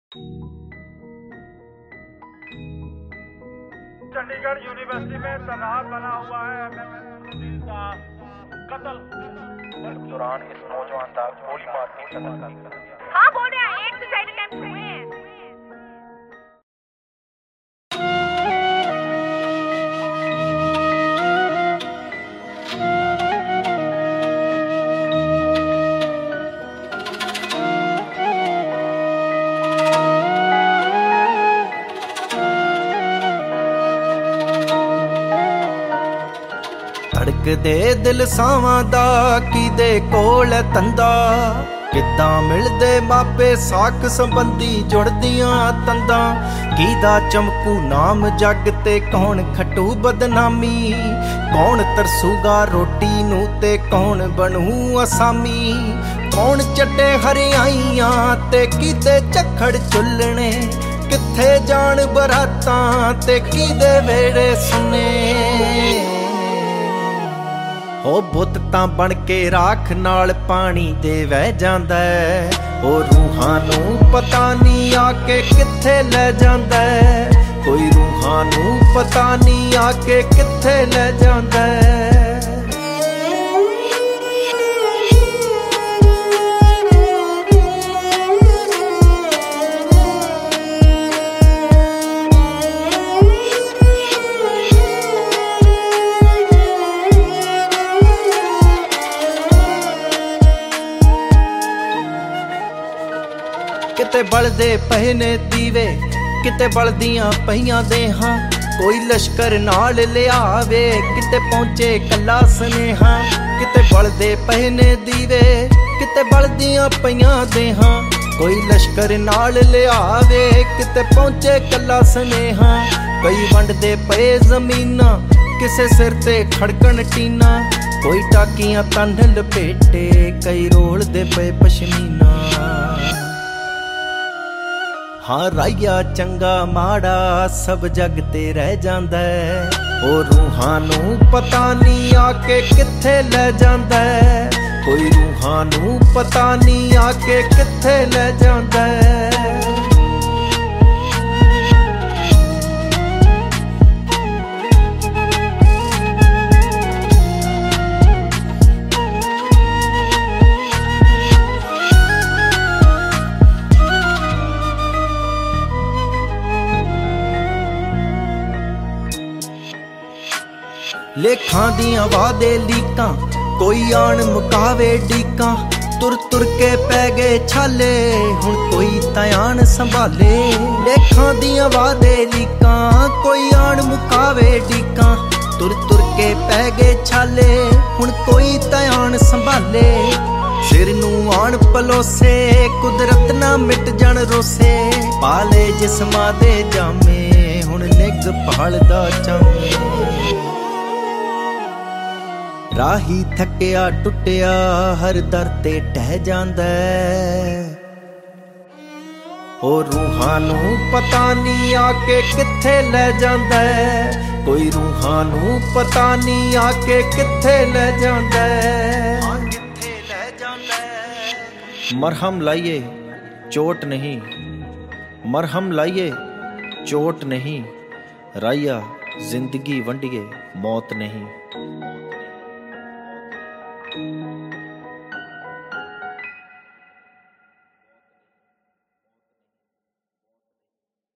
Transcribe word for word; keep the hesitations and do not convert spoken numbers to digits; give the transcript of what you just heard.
Chandigarh university में तनाव बना हुआ है एमएमएस का कत्ल दौरान इस नौजवान का गोली मार के कत्ल कर दिया। हाँ बोल रहे हैं, एक सुसाइड अटेम्प्ट हुए हैं। धड़कदे दिल सावां दा किदे कोल तंदा किद्दां मिलदे मापे साख संबंधी जुड़दियां तंदा किदा चमकू नाम जग ते कौन खटू बदनामी कौन तरसूगा रोटी नू ते कौन बनू असामी कौन चट्टे हरियाइयां ते किदे झखड़ चुलने किथे जान बरातां ते किदे वेड़े सुने हो बुत तां बन के राख नाल पानी दे वह जांदा ओ रूहां नू पता नहीं आके किथे ले जांदा कोई रूहां नू पता नहीं आके किथे ले जांदा किते बलदे पए ने दीवे किते बलदियां पईयां देहां कोई लश्कर नाल लियावे किते पहुंचे कला सनेहा किते बलदे पए ने दीवे किते बलदियां पईयां देहां कोई लश्कर नाल लियावे किते पहुंचे कला सनेहा कई वंडदे पए जमीनां किसे सिर ते खड़कन टीना कोई टाकियां तन लपेटे कई रोलदे पए पशमीना हाँ राइया चंगा माड़ा सब जग ते रह जांदा ओ रूहां नू पता नहीं आके किथे ले जांदा कोई रूहां नू पता नहीं आके किथे ले जांदा लेखां दियां वादे लीकां कोई आन मुकावे डीकां तुर तुर के पै गए छाले हुण कोई तयान संभाले लेखां दियां वादे लीकां कोई आन मुकावे डीकां तुर तुर के पै गए छाले हुण कोई तयान संभाले सिर नू आन पलोसे कुदरत ना मिट जान रोसे पाले जिस्मां दे जामे हुण निग भालदा चामे राही थकिया टुटिया हर दर ते टह जांदा ओ रूहां नू पता नहीं आके किथे ले जांदा कोई रूहां नू पता नहीं आके किथे ले जांदा किथे ले जांदा मरहम लाइए चोट नहीं मरहम लाइए चोट नहीं राइया जिंदगी वंडिए मौत नहीं।